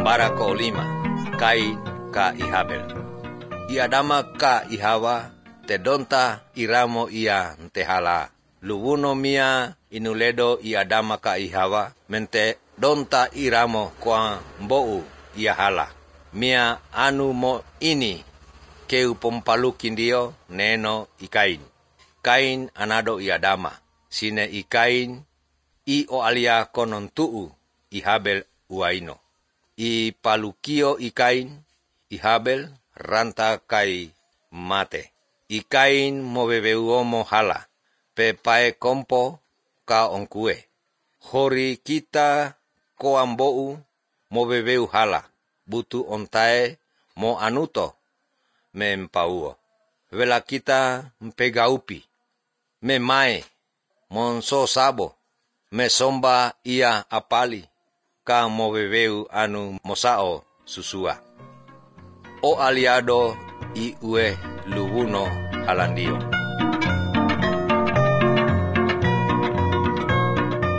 Bara ko 5, Kain ka i Habel. I Adama ka i Hawa, te donta iramo ia ntehala. Luwuno mia inuledo i Adama ka i Hawa, mente donta iramo kwa mbou ia hala. Mia anu mo ini keu pompalukin dio neno i Kain. Kain anado i Adama, sine i Kain i o alia konon tuu i Habel uaino. I palukio i Kain, i Habel ranta kai mate. I Kain mo bebeuomo hala, pe pae kompo ka onkue. Hori kita ko ambou mo bebeu hala, butu ontae mo anuto me empauo. Vela kita mpegaupi, me mae, monso sabo, me somba ia apali, ka mo bebeu anu mosao susua. O aliado i ue luwuno halandio.